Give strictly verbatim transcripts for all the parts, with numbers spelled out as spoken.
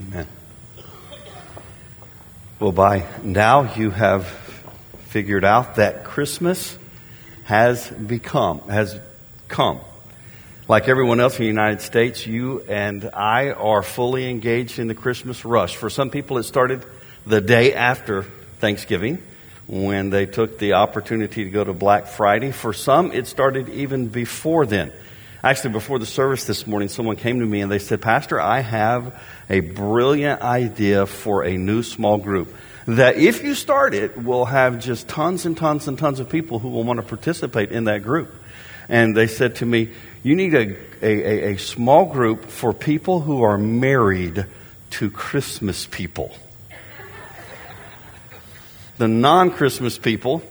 Amen. Well, by now you have figured out that Christmas has become, has come. Like everyone else in the United States, you and I are fully engaged in the Christmas rush. For some people, it started the day after Thanksgiving when they took the opportunity to go to Black Friday. For some, it started even before then. Actually, before the service this morning, someone came to me and they said, Pastor, I have a brilliant idea for a new small group that if you start it, will have just tons and tons and tons of people who will want to participate in that group. And they said to me, you need a, a, a small group for people who are married to Christmas people. The non-Christmas people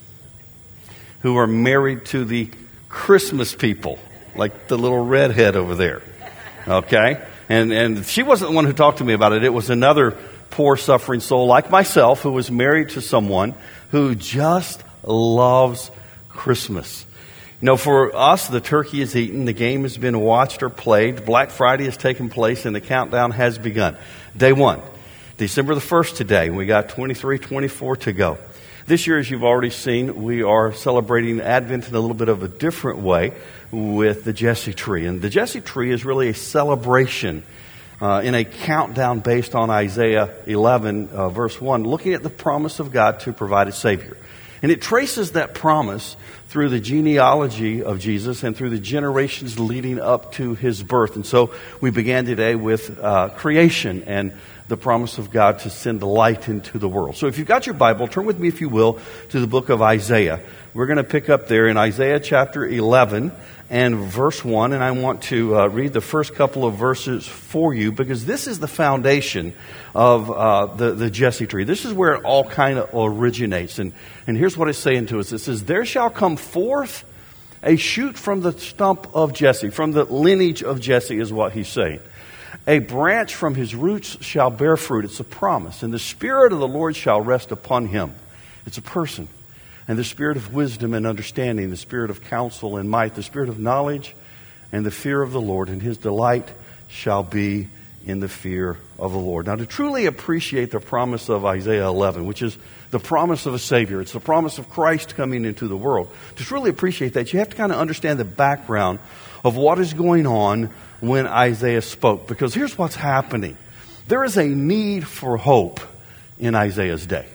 who are married to the Christmas people, like the little redhead over there. Okay? And and she wasn't the one who talked to me about it. It was another poor suffering soul like myself who was married to someone who just loves Christmas. You know, for us, the turkey is eaten, the game has been watched or played, Black Friday has taken place, and the countdown has begun. Day one, December the first today. We got twenty-three, twenty-four to go. This year, as you've already seen, we are celebrating Advent in a little bit of a different way with the Jesse tree. And the Jesse tree is really a celebration uh, in a countdown based on Isaiah eleven, uh, verse one, looking at the promise of God to provide a Savior. And it traces that promise through the genealogy of Jesus and through the generations leading up to his birth. And so we began today with uh, creation and the promise of God to send the light into the world. So if you've got your Bible, turn with me, if you will, to the book of Isaiah. We're going to pick up there in Isaiah chapter eleven and verse one. And I want to uh, read the first couple of verses for you because this is the foundation of uh, the, the Jesse tree. This is where it all kind of originates. And, and here's what it's saying to us. It says, there shall come forth a shoot from the stump of Jesse, from the lineage of Jesse is what he's saying. A branch from his roots shall bear fruit. It's a promise. And the Spirit of the Lord shall rest upon him. It's a person. And the Spirit of wisdom and understanding, the Spirit of counsel and might, the Spirit of knowledge and the fear of the Lord. And his delight shall be in the fear of the Lord. Now, to truly appreciate the promise of Isaiah eleven, which is the promise of a Savior, it's the promise of Christ coming into the world. To truly appreciate that, you have to kind of understand the background of what is going on when Isaiah spoke. Because here's what's happening. There is a need for hope in Isaiah's day.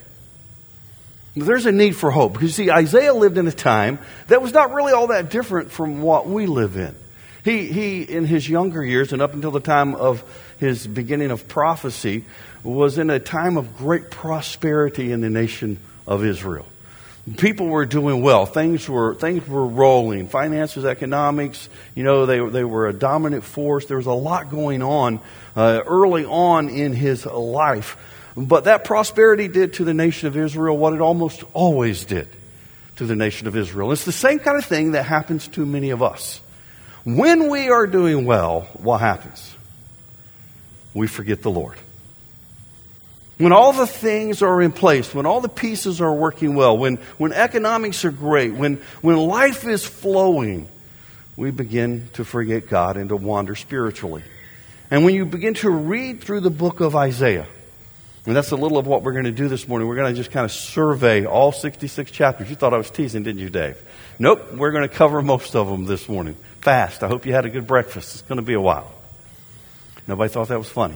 There's a need for hope. Because you see, Isaiah lived in a time that was not really all that different from what we live in. He, he, in his younger years and up until the time of his beginning of prophecy, was in a time of great prosperity in the nation of Israel. People were doing well. Things were things were rolling. Finances, economics, you know, they they were a dominant force. There was a lot going on uh, early on in his life. But that prosperity did to the nation of Israel what it almost always did to the nation of Israel. It's the same kind of thing that happens to many of us. When we are doing well, what happens? We forget the Lord. When all the things are in place, when all the pieces are working well, when, when economics are great, when, when life is flowing, we begin to forget God and to wander spiritually. And when you begin to read through the book of Isaiah, and that's a little of what we're going to do this morning. We're going to just kind of survey all sixty-six chapters. You thought I was teasing, didn't you, Dave? Nope, we're going to cover most of them this morning. Fast. I hope you had a good breakfast. It's going to be a while. Nobody thought that was funny.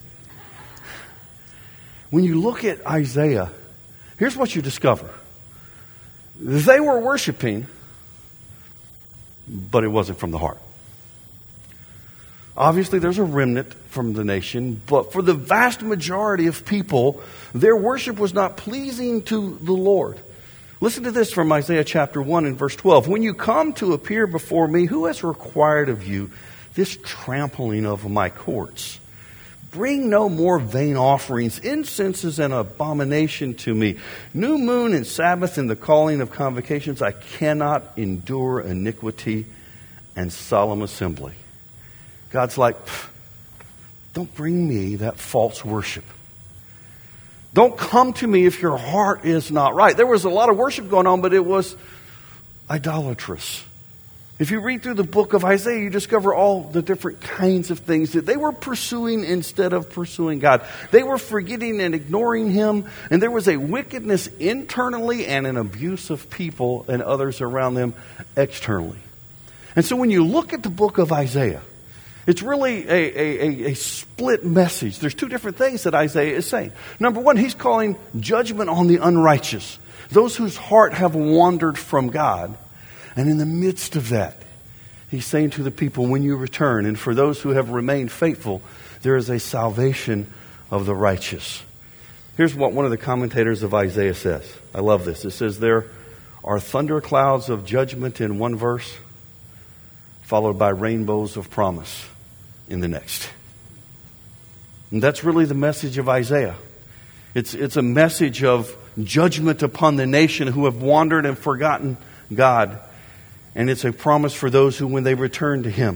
When you look at Isaiah, here's what you discover. They were worshiping, but it wasn't from the heart. Obviously, there's a remnant from the nation, but for the vast majority of people, their worship was not pleasing to the Lord. Listen to this from Isaiah chapter one and verse twelve. When you come to appear before me, who has required of you this trampling of my courts? Bring no more vain offerings. Incense is an abomination to me. New moon and Sabbath and the calling of convocations. I cannot endure iniquity and solemn assembly. God's like, don't bring me that false worship. Don't come to me if your heart is not right. There was a lot of worship going on, but it was idolatrous. If you read through the book of Isaiah, you discover all the different kinds of things that they were pursuing instead of pursuing God. They were forgetting and ignoring Him, and there was a wickedness internally and an abuse of people and others around them externally. And so when you look at the book of Isaiah, it's really a, a, a split message. There's two different things that Isaiah is saying. Number one, he's calling judgment on the unrighteous, those whose heart have wandered from God. And in the midst of that, he's saying to the people, when you return, and for those who have remained faithful, there is a salvation of the righteous. Here's what one of the commentators of Isaiah says. I love this. It says, there are thunderclouds of judgment in one verse, followed by rainbows of promise in the next. And that's really the message of Isaiah. It's, it's a message of judgment upon the nation who have wandered and forgotten God. And it's a promise for those who, when they return to Him,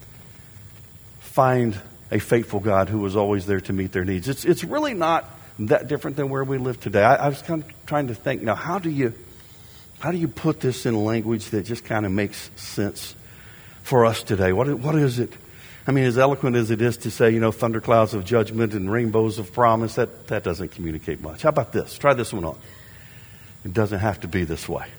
find a faithful God who was always there to meet their needs. It's it's really not that different than where we live today. I, I was kind of trying to think, now, how do you how do you put this in language that just kind of makes sense for us today? What what is it? I mean, as eloquent as it is to say, you know, thunderclouds of judgment and rainbows of promise, that, that doesn't communicate much. How about this? Try this one on. It doesn't have to be this way.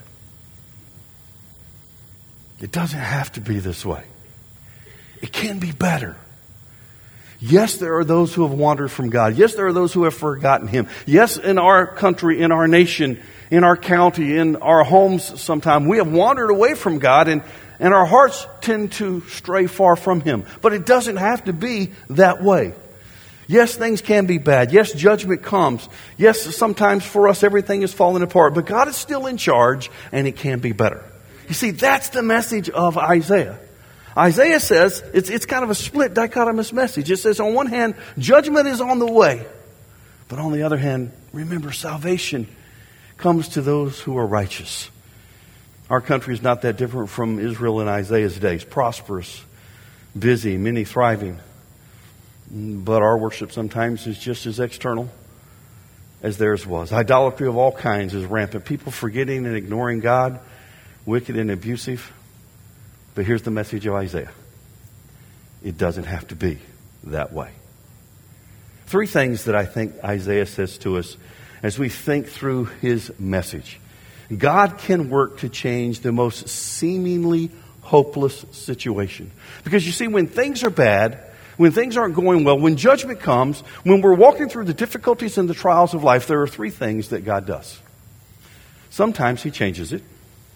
It doesn't have to be this way. It can be better. Yes, there are those who have wandered from God. Yes, there are those who have forgotten Him. Yes, in our country, in our nation, in our county, in our homes sometime, we have wandered away from God, and, and our hearts tend to stray far from Him. But it doesn't have to be that way. Yes, things can be bad. Yes, judgment comes. Yes, sometimes for us everything is falling apart. But God is still in charge, and it can be better. You see, that's the message of Isaiah. Isaiah says, it's, it's kind of a split dichotomous message. It says, on one hand, judgment is on the way. But on the other hand, remember, salvation comes to those who are righteous. Our country is not that different from Israel in Isaiah's days. Prosperous, busy, many thriving. But our worship sometimes is just as external as theirs was. Idolatry of all kinds is rampant. People forgetting and ignoring God. Wicked and abusive. But here's the message of Isaiah. It doesn't have to be that way. Three things that I think Isaiah says to us as we think through his message. God can work to change the most seemingly hopeless situation. Because you see, when things are bad, when things aren't going well, when judgment comes, when we're walking through the difficulties and the trials of life, there are three things that God does. Sometimes He changes it.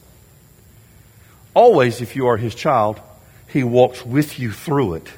Always, if you are His child, He walks with you through it.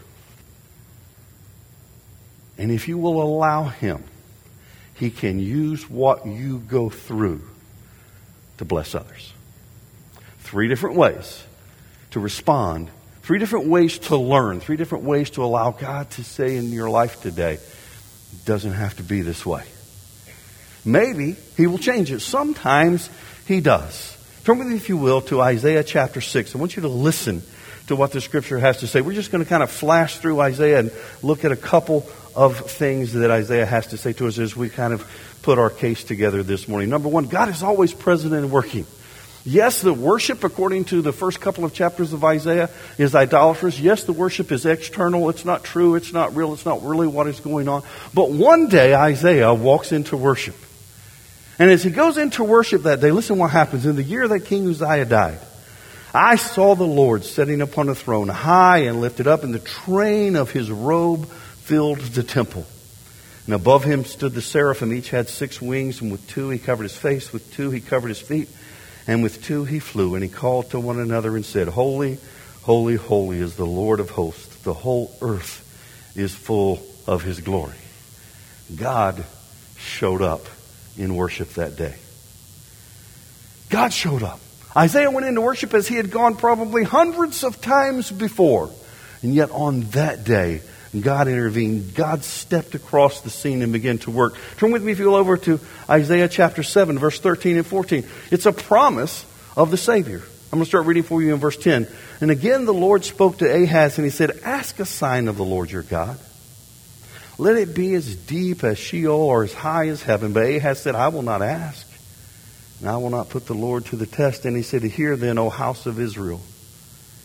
And if you will allow Him, He can use what you go through to bless others. Three different ways to respond. Three different ways to learn. Three different ways to allow God to say in your life today, it doesn't have to be this way. Maybe He will change it. Sometimes He does. Turn with me, if you will, to Isaiah chapter six. I want you to listen to what the Scripture has to say. We're just going to kind of flash through Isaiah and look at a couple of things that Isaiah has to say to us as we kind of put our case together this morning. Number one, God is always present and working. Yes, the worship, according to the first couple of chapters of Isaiah, is idolatrous. Yes, the worship is external. It's not true. It's not real. It's not really what is going on. But one day, Isaiah walks into worship. And as he goes into worship that day, listen what happens. In the year that King Uzziah died, I saw the Lord sitting upon a throne, high and lifted up, and the train of His robe filled the temple. And above Him stood the seraphim. Each had six wings, and with two He covered His face, with two He covered His feet, and with two He flew. And He called to one another and said, Holy, holy, holy is the Lord of hosts. The whole earth is full of His glory. God showed up in worship that day. God showed up. Isaiah went into worship as he had gone probably hundreds of times before. And yet on that day, God intervened. God stepped across the scene and began to work. Turn with me, if you will, over to Isaiah chapter seven, verse thirteen and fourteen. It's a promise of the Savior. I'm going to start reading for you in verse ten. And again the Lord spoke to Ahaz, and He said, Ask a sign of the Lord your God. Let it be as deep as Sheol or as high as heaven. But Ahaz said, I will not ask, and I will not put the Lord to the test. And he said, Hear then, O house of Israel.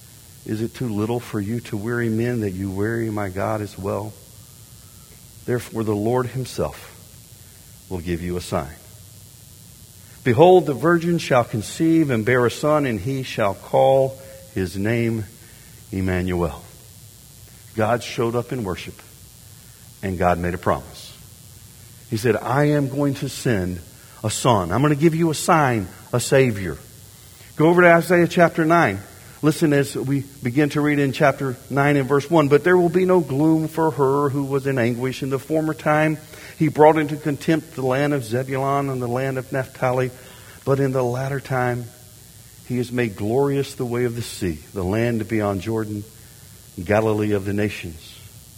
Is it too little for you to weary men that you weary my God as well? Therefore the Lord himself will give you a sign. Behold, the virgin shall conceive and bear a son, and he shall call his name Emmanuel. God showed up in worship, and God made a promise. He said, I am going to send a son. I'm going to give you a sign, a Savior. Go over to Isaiah chapter nine. Listen as we begin to read in chapter nine and verse one. But there will be no gloom for her who was in anguish. In the former time he brought into contempt the land of Zebulun and the land of Naphtali. But in the latter time he has made glorious the way of the sea, the land beyond Jordan, Galilee of the nations.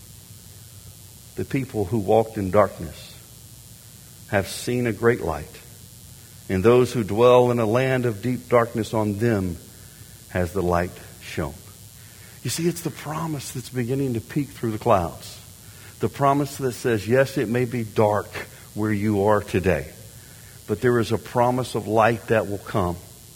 The people who walked in darkness have seen a great light. And those who dwell in a land of deep darkness, on them has the light shone. You see, it's the promise that's beginning to peek through the clouds. The promise that says, yes, it may be dark where you are today, but there is a promise of light that will come.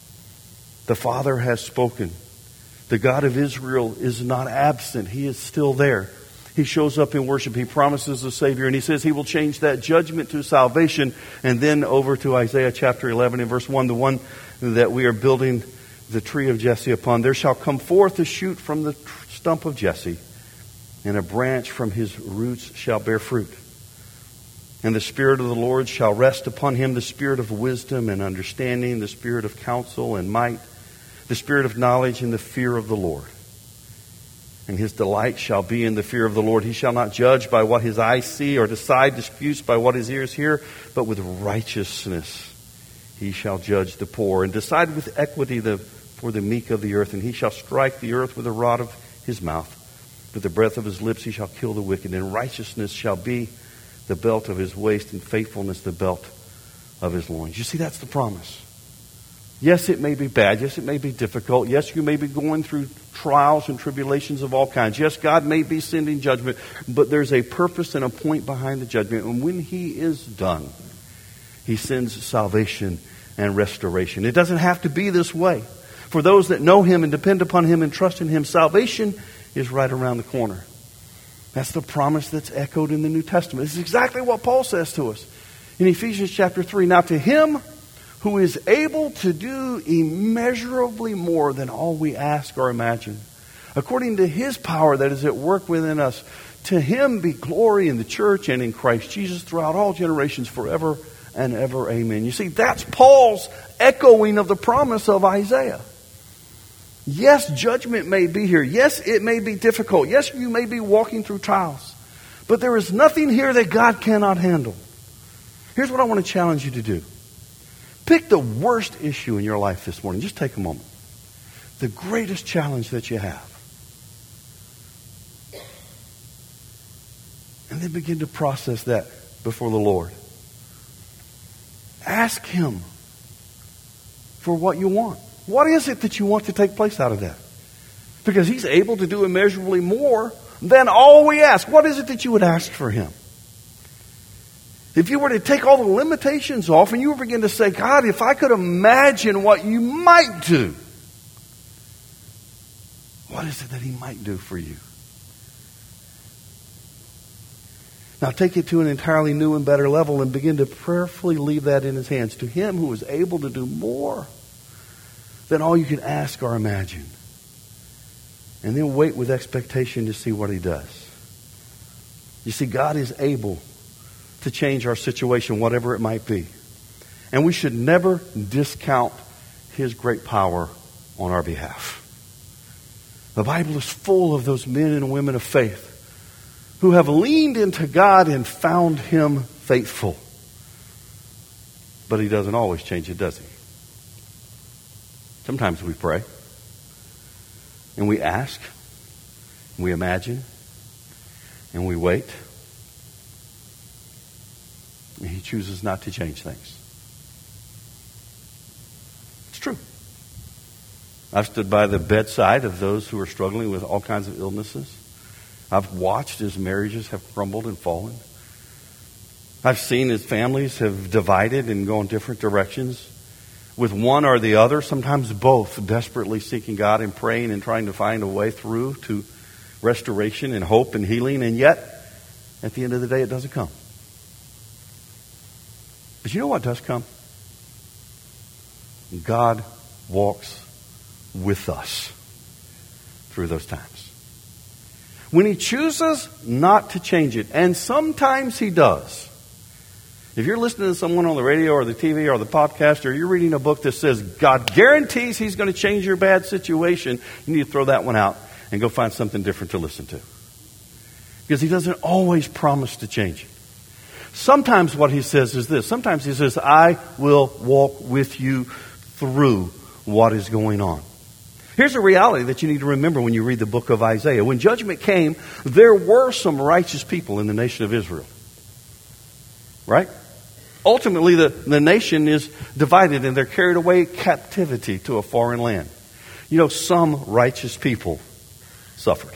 The Father has spoken. The God of Israel is not absent. He is still there. He shows up in worship. He promises a Savior, and he says he will change that judgment to salvation. And then over to Isaiah chapter eleven and verse one, the one that we are building the tree of Jesse upon. There shall come forth a shoot from the stump of Jesse, and a branch from his roots shall bear fruit. And the Spirit of the Lord shall rest upon him, the Spirit of wisdom and understanding, the Spirit of counsel and might, the Spirit of knowledge and the fear of the Lord. And his delight shall be in the fear of the Lord. He shall not judge by what his eyes see, or decide disputes by what his ears hear, but with righteousness he shall judge the poor, and decide with equity the, for the meek of the earth. And he shall strike the earth with the rod of his mouth. With the breath of his lips he shall kill the wicked. And righteousness shall be the belt of his waist, and faithfulness the belt of his loins. You see, that's the promise. Yes, it may be bad. Yes, it may be difficult. Yes, you may be going through trials and tribulations of all kinds. Yes, God may be sending judgment, but there's a purpose and a point behind the judgment. And when he is done, he sends salvation and restoration. It doesn't have to be this way. For those that know him and depend upon him and trust in him, salvation is right around the corner. That's the promise that's echoed in the New Testament. This is exactly what Paul says to us in Ephesians chapter three. Now to him who is able to do immeasurably more than all we ask or imagine, according to his power that is at work within us, to him be glory in the church and in Christ Jesus throughout all generations, forever and ever. Amen. You see, that's Paul's echoing of the promise of Isaiah. Yes, judgment may be here. Yes, it may be difficult. Yes, you may be walking through trials. But there is nothing here that God cannot handle. Here's what I want to challenge you to do. Pick the worst issue in your life this morning. Just take a moment. The greatest challenge that you have. And then begin to process that before the Lord. Ask him for what you want. What is it that you want to take place out of that? Because he's able to do immeasurably more than all we ask. What is it that you would ask for him? If you were to take all the limitations off and you were begin to say, God, if I could imagine what you might do, what is it that he might do for you? Now take it to an entirely new and better level and begin to prayerfully leave that in his hands. To him who is able to do more than all you can ask or imagine. And then wait with expectation to see what he does. You see, God is able to change our situation, whatever it might be. And we should never discount his great power on our behalf. The Bible is full of those men and women of faith who have leaned into God and found him faithful. But he doesn't always change it, does he? Sometimes we pray and we ask, and we imagine, and we wait. And he chooses not to change things. It's true. I've stood by the bedside of those who are struggling with all kinds of illnesses. I've watched as marriages have crumbled and fallen. I've seen as families have divided and gone different directions. with one or the other, sometimes both, desperately seeking God and praying and trying to find a way through to restoration and hope and healing, and yet, at the end of the day, it doesn't come. But you know what does come? God walks with us through those times. When He chooses not to change it, and sometimes He does. If you're listening to someone on the radio or the T V or the podcast, or you're reading a book that says God guarantees He's going to change your bad situation, you need to throw that one out and go find something different to listen to. Because He doesn't always promise to change it. Sometimes what He says is this. Sometimes He says, I will walk with you through what is going on. Here's a reality that you need to remember when you read the book of Isaiah. When judgment came, there were some righteous people in the nation of Israel. Right? Ultimately, the, the nation is divided and they're carried away captivity to a foreign land. You know, some righteous people suffered.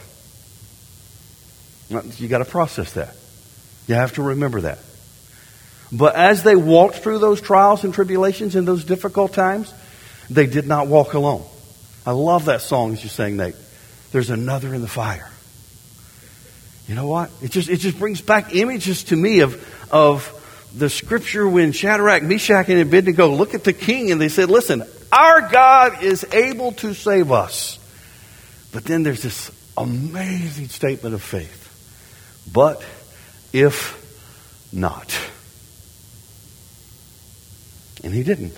You got to process that. You have to remember that. But as they walked through those trials and tribulations and those difficult times, they did not walk alone. I love that song as you sang, Nate. There's another in the fire. You know what? It just it just brings back images to me of of the scripture when Shadrach, Meshach, and Abednego look at the king and they said, listen, our God is able to save us. But then there's this amazing statement of faith. But if not. And he didn't.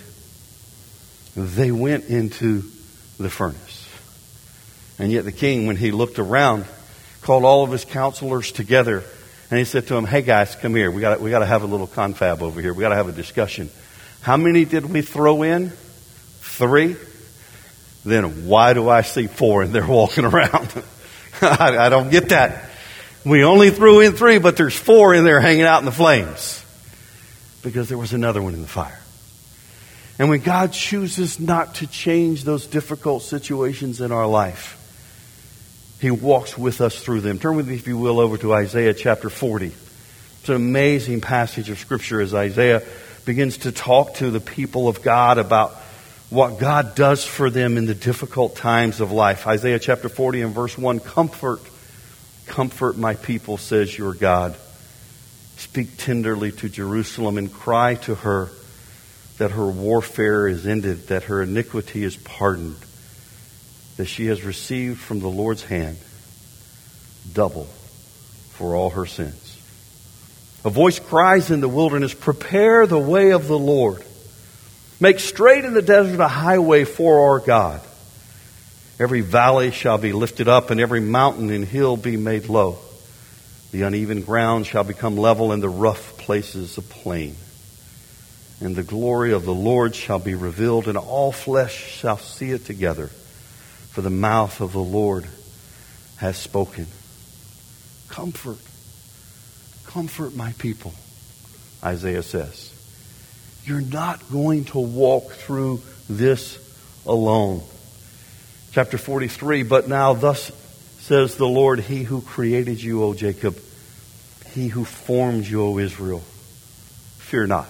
They went into the furnace. And yet the king, when he looked around, called all of his counselors together, and he said to them, hey guys, come here. We got we got to have a little confab over here. We got to have a discussion. How many did we throw in? Three? Then why do I see four and they're walking around? I, I don't get that. We only threw in three, but there's four in there hanging out in the flames. Because there was another one in the fire. And when God chooses not to change those difficult situations in our life, He walks with us through them. Turn with me, if you will, over to Isaiah chapter forty. It's an amazing passage of Scripture as Isaiah begins to talk to the people of God about what God does for them in the difficult times of life. Isaiah chapter forty and verse one, Comfort, comfort my people, says your God. Speak tenderly to Jerusalem and cry to her that her warfare is ended, that her iniquity is pardoned, that she has received from the Lord's hand double for all her sins. A voice cries in the wilderness, prepare the way of the Lord. Make straight in the desert a highway for our God. Every valley shall be lifted up, and every mountain and hill be made low. The uneven ground shall become level, and the rough places a plain. And the glory of the Lord shall be revealed, and all flesh shall see it together. For the mouth of the Lord has spoken. Comfort, comfort my people, Isaiah says. You're not going to walk through this alone. Chapter forty-three, but now thus says the Lord, He who created you, O Jacob, He who formed you, O Israel, fear not,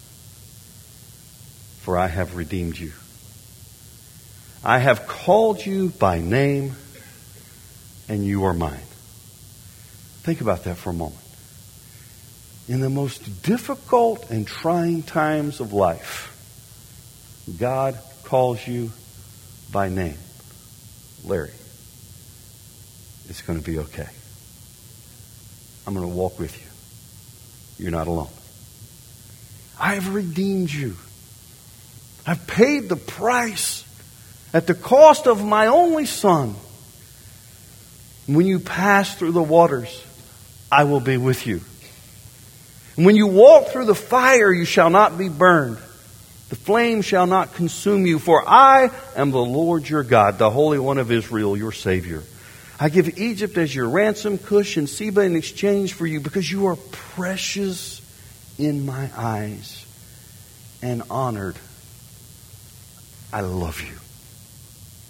for I have redeemed you. I have called you by name, and you are mine. Think about that for a moment. In the most difficult and trying times of life, God calls you by name. Larry, it's going to be okay. I'm going to walk with you. You're not alone. I have redeemed you. I've paid the price at the cost of my only Son. When you pass through the waters, I will be with you. And when you walk through the fire, you shall not be burned. The flame shall not consume you, for I am the Lord your God, the Holy One of Israel, your Savior. I give Egypt as your ransom, Cush and Seba in exchange for you, because you are precious in my eyes and honored. I love you.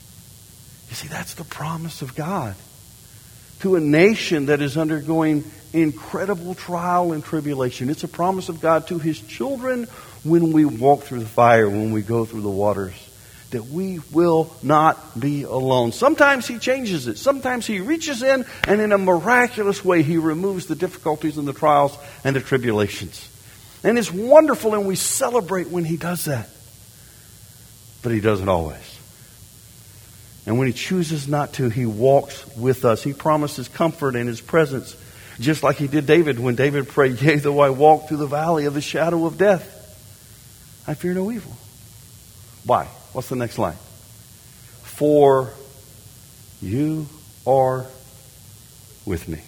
You see, that's the promise of God to a nation that is undergoing incredible trial and tribulation. It's a promise of God to His children when we walk through the fire, when we go through the waters, that we will not be alone. Sometimes He changes it. Sometimes He reaches in and in a miraculous way He removes the difficulties and the trials and the tribulations. And it's wonderful, and we celebrate when He does that. But He doesn't always. And when He chooses not to, He walks with us. He promises comfort in His presence, just like He did David when David prayed, "Yea, though I walk through the valley of the shadow of death, I fear no evil." Why? What's the next line? For you are with me.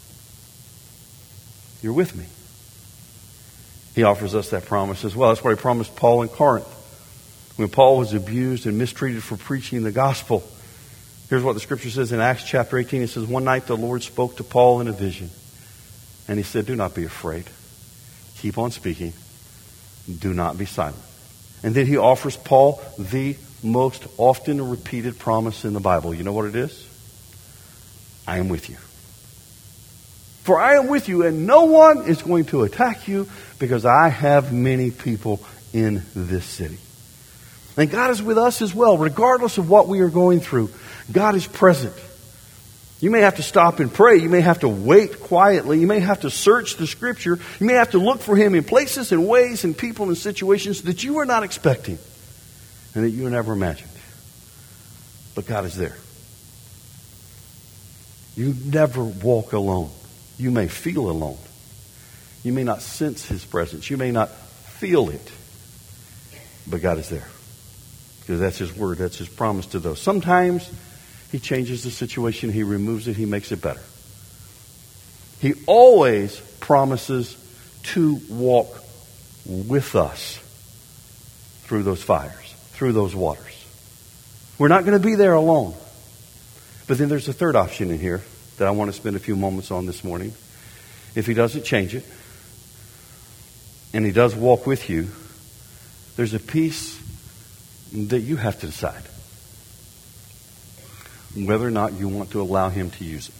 You're with me. He offers us that promise as well. That's what He promised Paul in Corinth. When Paul was abused and mistreated for preaching the gospel, here's what the Scripture says in Acts chapter eighteen. It says, "One night the Lord spoke to Paul in a vision, and He said, 'Do not be afraid. Keep on speaking. Do not be silent.'" And then He offers Paul the most often repeated promise in the Bible. You know what it is? "I am with you. For I am with you, and no one is going to attack you, because I have many people in this city." And God is with us as well, regardless of what we are going through. God is present. You may have to stop and pray. You may have to wait quietly. You may have to search the Scripture. You may have to look for Him in places and ways and people and situations that you were not expecting and that you never imagined. But God is there. You never walk alone. You may feel alone. You may not sense His presence. You may not feel it. But God is there. Because that's His word. That's His promise to those. Sometimes He changes the situation. He removes it. He makes it better. He always promises to walk with us through those fires, through those waters. We're not going to be there alone. But then there's a third option in here that I want to spend a few moments on this morning. If He doesn't change it, and He does walk with you, there's a piece that you have to decide whether or not you want to allow Him to use it.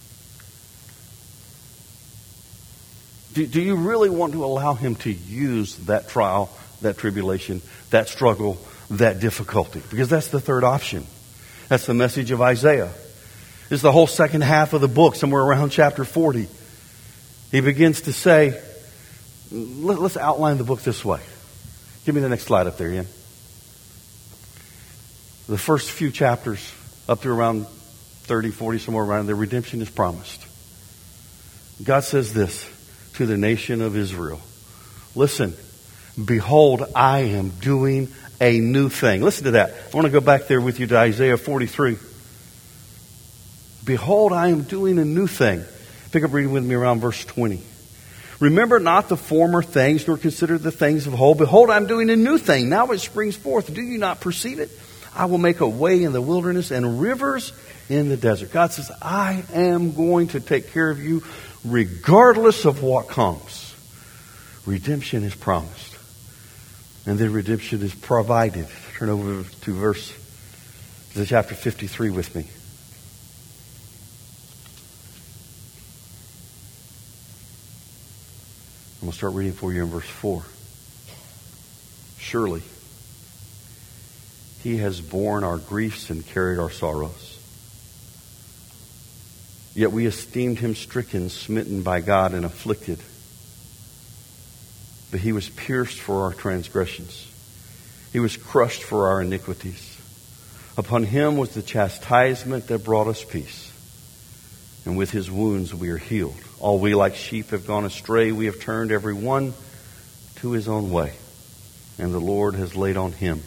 Do, do you really want to allow Him to use that trial, that tribulation, that struggle, that difficulty? Because that's the third option. That's the message of Isaiah. It's the whole second half of the book, somewhere around chapter forty. He begins to say, let, let's outline the book this way. Give me the next slide up there, Ian. The first few chapters, up to around thirty, forty, somewhere around there, redemption is promised. God says this to the nation of Israel. Listen, behold, I am doing a new thing. Listen to that. I want to go back there with you to Isaiah forty-three. Behold, I am doing a new thing. Pick up reading with me around verse twenty. Remember not the former things, nor consider the things of old. Behold, I am doing a new thing. Now it springs forth. Do you not perceive it? I will make a way in the wilderness and rivers in the desert. God says, I am going to take care of you regardless of what comes. Redemption is promised. And then redemption is provided. Turn over to verse, to chapter fifty-three with me. I'm going to start reading for you in verse four. Surely He has borne our griefs and carried our sorrows. Yet we esteemed Him stricken, smitten by God, and afflicted. But He was pierced for our transgressions. He was crushed for our iniquities. Upon Him was the chastisement that brought us peace. And with His wounds we are healed. All we like sheep have gone astray. We have turned every one to his own way. And the Lord has laid on Him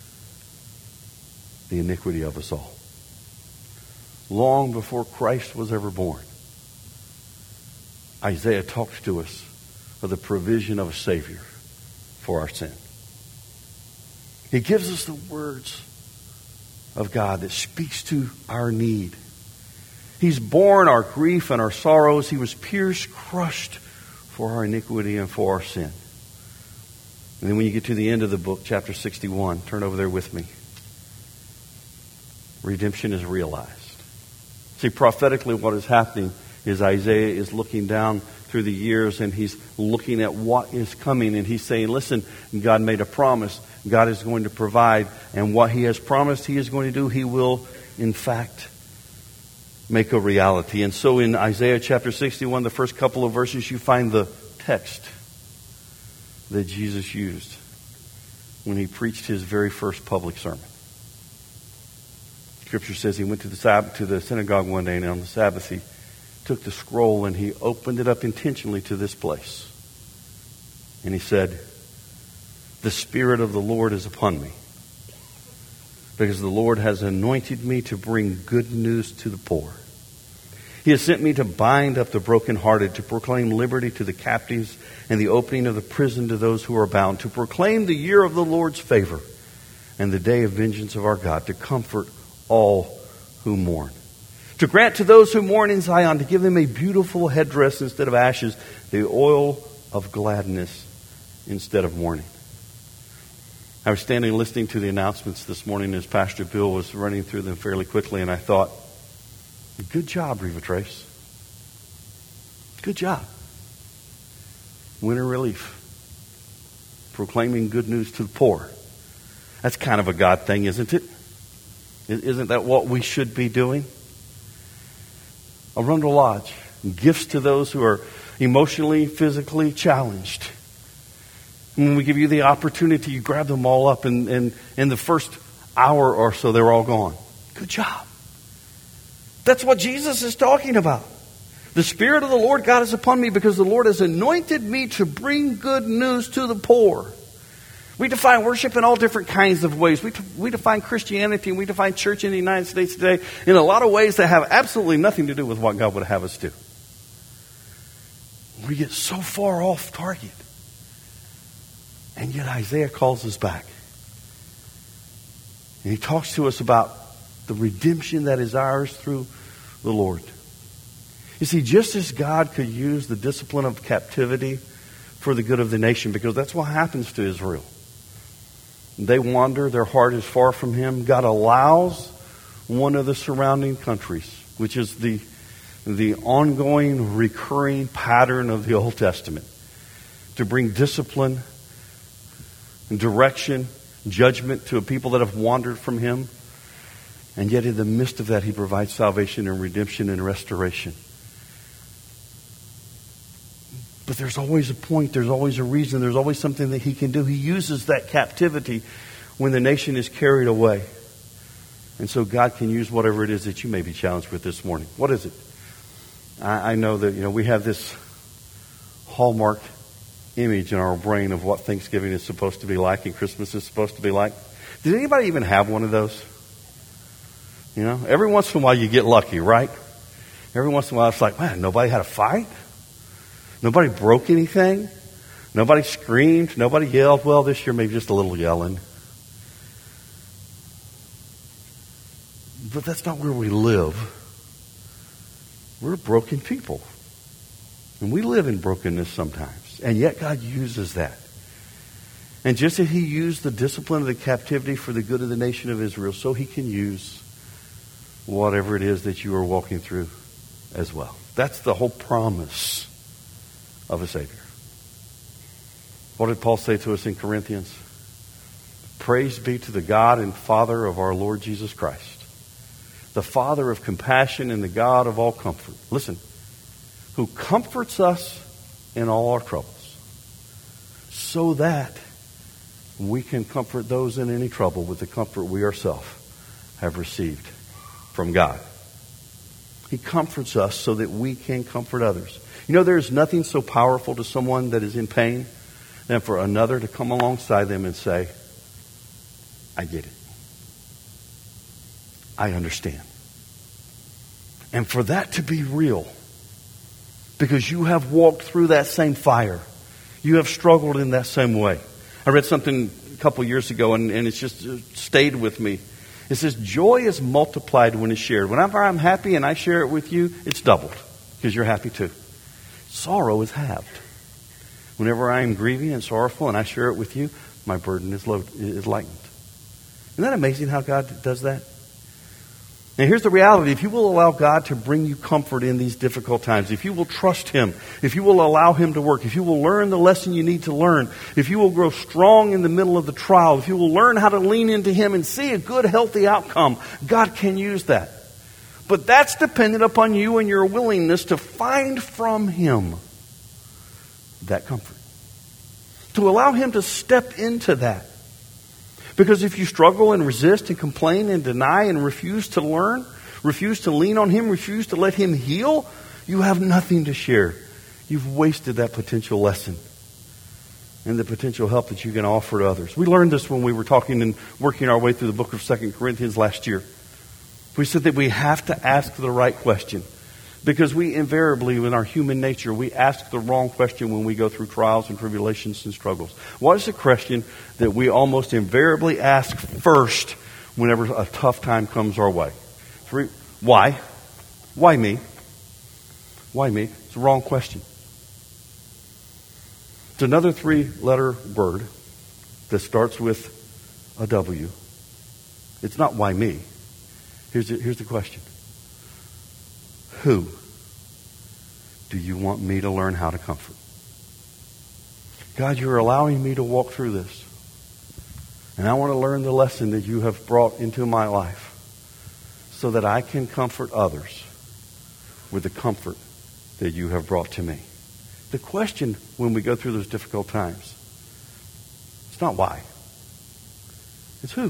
the iniquity of us all. Long before Christ was ever born, Isaiah talks to us of the provision of a Savior for our sin. He gives us the words of God that speaks to our need. He's borne our grief and our sorrows. He was pierced, crushed for our iniquity and for our sin. And then when you get to the end of the book, chapter sixty-one, turn over there with me. Redemption is realized. See, prophetically what is happening is Isaiah is looking down through the years, and he's looking at what is coming, and he's saying, listen, God made a promise. God is going to provide, and what he has promised he is going to do, he will, in fact, make a reality. And so in Isaiah chapter sixty-one, the first couple of verses, you find the text that Jesus used when he preached his very first public sermon. Scripture says he went to the Sabbath, to the synagogue one day, and on the Sabbath he took the scroll and he opened it up intentionally to this place. And he said, the Spirit of the Lord is upon me, because the Lord has anointed me to bring good news to the poor. He has sent me to bind up the brokenhearted, to proclaim liberty to the captives and the opening of the prison to those who are bound, to proclaim the year of the Lord's favor and the day of vengeance of our God, to comfort all who mourn, to grant to those who mourn in Zion, to give them a beautiful headdress instead of ashes, the oil of gladness instead of mourning. I was standing listening to the announcements this morning as Pastor Bill was running through them fairly quickly, and I thought, good job, Riva Trace. Good job. Winter relief. Proclaiming good news to the poor. That's kind of a God thing, isn't it? Isn't that what we should be doing? Arundel Lodge. Gifts to those who are emotionally, physically challenged. And when we give you the opportunity, you grab them all up, and, and in the first hour or so, they're all gone. Good job. That's what Jesus is talking about. The Spirit of the Lord God is upon me, because the Lord has anointed me to bring good news to the poor. We define worship in all different kinds of ways. We, we define Christianity and we define church in the United States today in a lot of ways that have absolutely nothing to do with what God would have us do. We get so far off target. And yet Isaiah calls us back. And he talks to us about the redemption that is ours through the Lord. You see, just as God could use the discipline of captivity for the good of the nation, because that's what happens to Israel. They wander, their heart is far from Him. God allows one of the surrounding countries, which is the, the ongoing, recurring pattern of the Old Testament, to bring discipline, direction, judgment to a people that have wandered from Him. And yet in the midst of that, He provides salvation and redemption and restoration. But there's always a point, there's always a reason, there's always something that He can do. He uses that captivity when the nation is carried away. And so God can use whatever it is that you may be challenged with this morning. What is it? I, I know that, you know, we have this hallmark image in our brain of what Thanksgiving is supposed to be like and Christmas is supposed to be like. Does anybody even have one of those? You know, every once in a while you get lucky, right? Every once in a while it's like, man, nobody had a fight? Nobody broke anything? Nobody screamed? Nobody yelled? Well, this year maybe just a little yelling. But that's not where we live. We're broken people. And we live in brokenness sometimes. And yet God uses that. And just as He used the discipline of the captivity for the good of the nation of Israel, so He can use whatever it is that you are walking through as well. That's the whole promise of a Savior. What did Paul say to us in Corinthians? Praise be to the God and Father of our Lord Jesus Christ, the Father of compassion and the God of all comfort. Listen, who comforts us in all our troubles, so that we can comfort those in any trouble with the comfort we ourselves have received from God. He comforts us so that we can comfort others. You know, there is nothing so powerful to someone that is in pain than for another to come alongside them and say, I get it. I understand. And for that to be real, because you have walked through that same fire. You have struggled in that same way. I read something a couple years ago, and, and it's just stayed with me. It says, joy is multiplied when it's shared. Whenever I'm happy and I share it with you, it's doubled, because you're happy too. Sorrow is halved. Whenever I am grieving and sorrowful and I share it with you, my burden is, low, is lightened. Isn't that amazing how God does that? And here's the reality. If you will allow God to bring you comfort in these difficult times, if you will trust Him, if you will allow Him to work, if you will learn the lesson you need to learn, if you will grow strong in the middle of the trial, if you will learn how to lean into Him and see a good, healthy outcome, God can use that. But that's dependent upon you and your willingness to find from Him that comfort. To allow Him to step into that. Because if you struggle and resist and complain and deny and refuse to learn, refuse to lean on Him, refuse to let Him heal, you have nothing to share. You've wasted that potential lesson and the potential help that you can offer to others. We learned this when we were talking and working our way through the book of Second Corinthians last year. We said that we have to ask the right question. Because we invariably, in our human nature, we ask the wrong question when we go through trials and tribulations and struggles. What is the question that we almost invariably ask first whenever a tough time comes our way? Three, why? Why me? Why me? It's the wrong question. It's another three-letter word that starts with a W. It's not why me. Here's the, here's the question. Who do you want me to learn how to comfort? God, you're allowing me to walk through this. And I want to learn the lesson that you have brought into my life so that I can comfort others with the comfort that you have brought to me. The question when we go through those difficult times, it's not why. It's who.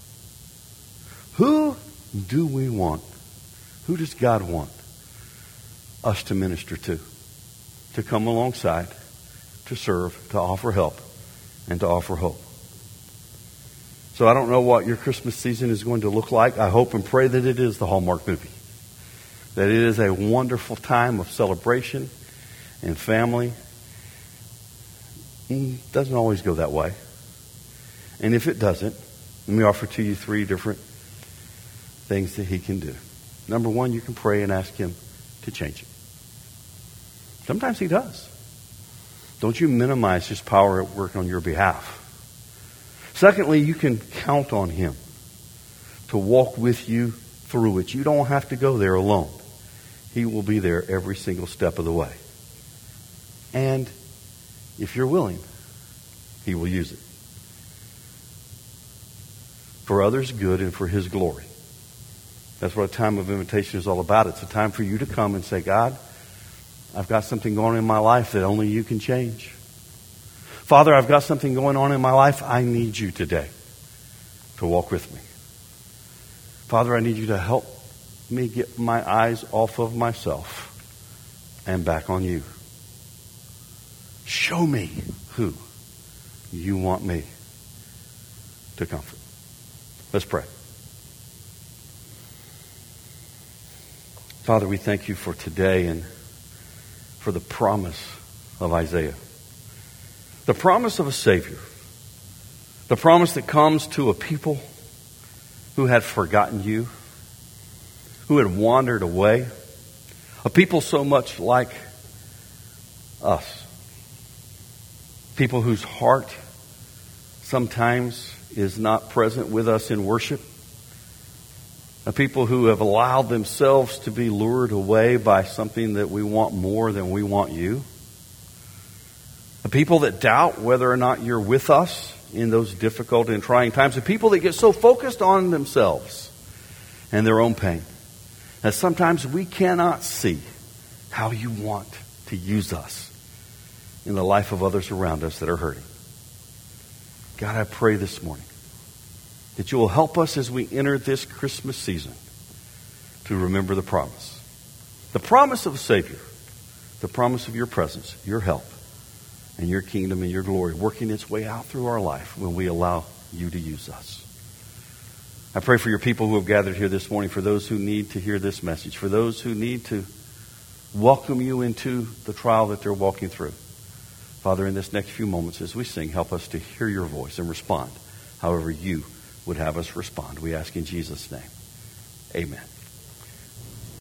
Who do we want? Who does God want us to minister to? To come alongside, to serve, to offer help, and to offer hope. So I don't know what your Christmas season is going to look like. I hope and pray that it is the Hallmark movie. That it is a wonderful time of celebration and family. It doesn't always go that way. And if it doesn't, let me offer to you three different things that He can do. Number one, you can pray and ask Him to change it. Sometimes He does. Don't you minimize His power at work on your behalf. Secondly, you can count on Him to walk with you through it. You don't have to go there alone. He will be there every single step of the way. And if you're willing, He will use it for others' good and for His glory. That's what a time of invitation is all about. It's a time for you to come and say, God, I've got something going on in my life that only you can change. Father, I've got something going on in my life. I need you today to walk with me. Father, I need you to help me get my eyes off of myself and back on you. Show me who you want me to comfort. Let's pray. Father, we thank you for today and for the promise of Isaiah. The promise of a Savior. The promise that comes to a people who had forgotten you, who had wandered away. A people so much like us. People whose heart sometimes is not present with us in worship. A people who have allowed themselves to be lured away by something that we want more than we want you. A people that doubt whether or not you're with us in those difficult and trying times. A people that get so focused on themselves and their own pain that sometimes we cannot see how you want to use us in the life of others around us that are hurting. God, I pray this morning that you will help us as we enter this Christmas season to remember the promise. The promise of a Savior. The promise of your presence, your help, and your kingdom and your glory working its way out through our life when we allow you to use us. I pray for your people who have gathered here this morning, for those who need to hear this message, for those who need to welcome you into the trial that they're walking through. Father, in this next few moments as we sing, help us to hear your voice and respond however you would have us respond. We ask in Jesus' name. Amen.